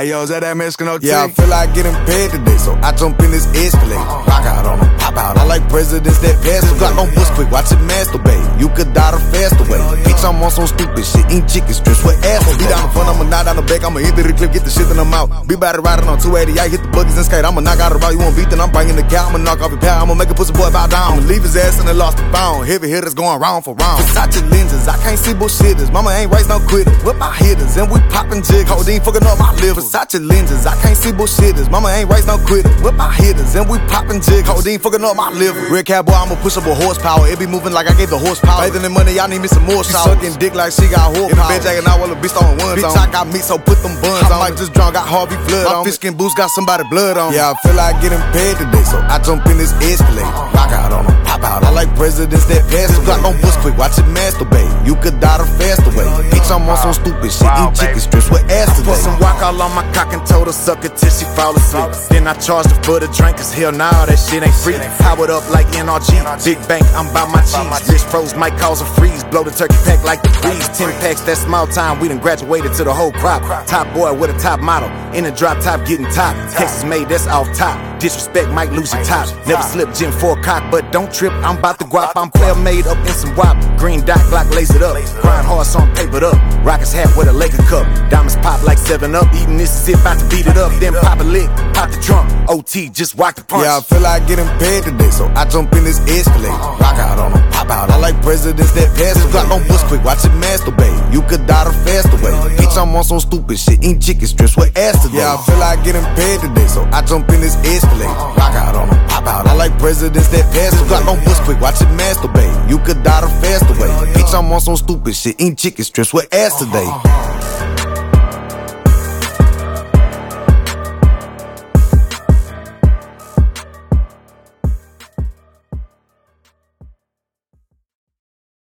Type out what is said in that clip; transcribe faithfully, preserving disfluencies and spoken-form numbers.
Hey, yo, is that that Mexican O T? Yeah, I feel like getting paid today, so I jump in this Escalade. Rock out on them, pop out. I like presidents that pass the Glock on bus quick, watch it masturbate. You could die the faster way. Bitch, I'm on some stupid shit, eat chicken strips with ass. Be down the front, I'ma knock down the back, I'ma hit the clip, get the shit, then I'm out. Be about to riding on two eighty, I hit the buggies and skate. I'ma knock out the route, you won't beat, then I'm bringing the cow. I'ma knock off your pal, I'ma make a pussy boy bow down. I'ma leave his ass in the lost the phone. Heavy hitters going round for round. Versace lenses, I can't see bullshitters. Mama ain't raised no quitters. Whip my hitters, and we poppin' jig. Codeine fucking up my liver. Versace lenses, I can't see bullshitters. Mama ain't raised no quitters. Whip my hitters, and we poppin' jig. Codeine fucking up my liver. Red cowboy, I'ma push up a horsepower. It be moving like I gave the horsepower. Faith in the money, y'all need me some more showers. Sucking dick like she got horsepower. In the bed jacking out while the bitch throwing ones bitch, on. Bitch, I got meat, so put them buns I on. I might just drunk, got Harvey blood my on. My fish skin boots got somebody blood on. Yeah, I feel like getting paid today, so I jump in this Escalade. Rock out on them, pop out. I like presidents that pass the Glock on bus quick, watch it masturbate. You could die the faster way. Bitch, I'm on some stupid shit, eat chicken strips with ass today. Put some walk all on my cock and told her suck it till she fall asleep. Then I charged her for the drink, cause hell nah, that shit ain't free. Powered up like N R G, big bank, I'm by my cheese. Bitch froze might cause a freeze, blow the turkey pack like the breeze. Ten packs, that small time, we done graduated to the whole crop. Top boy with a top model, in a drop top getting top. Texas made, that's off top. Disrespect might lose your top. Never slip Gen four cock, but don't trip, I'm about to guap. I'm player made up in some wop. Green dot Glock lasered up. Grind horse on papered up. Rockets hat with a Laker cup. Diamonds pop like seven up. Eating this is it, about to beat it up. Then pop a lick, pop the trunk. O T, just rock the punch. Yeah, I feel like getting paid today, so I jump in this Escalade. Rock out on them, pop out. I like presidents that pass the Glock on bus quick, watch it masturbate. You could die the faster way. Bitch, I'm on some stupid shit, eat chicken strips with ass today. Yeah, I feel like getting paid today, so I jump in this Escalade. Rock out on them, pop out. I like presidents that pass the Glock on bus quick, watch it masturbate. You could die the faster way. Bitch, I'm on some stupid shit, eat chicken strips with ass today.